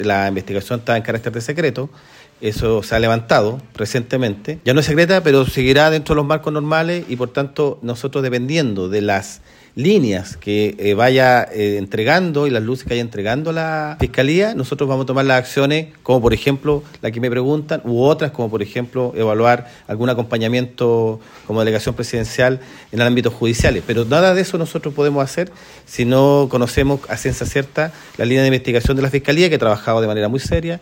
la investigación está en carácter de secreto. Eso se ha levantado recientemente. Ya no es secreta, pero seguirá dentro de los marcos normales y, por tanto, nosotros, dependiendo de las líneas que vaya entregando y las luces que vaya entregando la Fiscalía, nosotros vamos a tomar las acciones, como por ejemplo la que me preguntan, u otras, como por ejemplo evaluar algún acompañamiento como delegación presidencial en el ámbito judicial. Pero nada de eso nosotros podemos hacer si no conocemos a ciencia cierta la línea de investigación de la Fiscalía, que ha trabajado de manera muy seria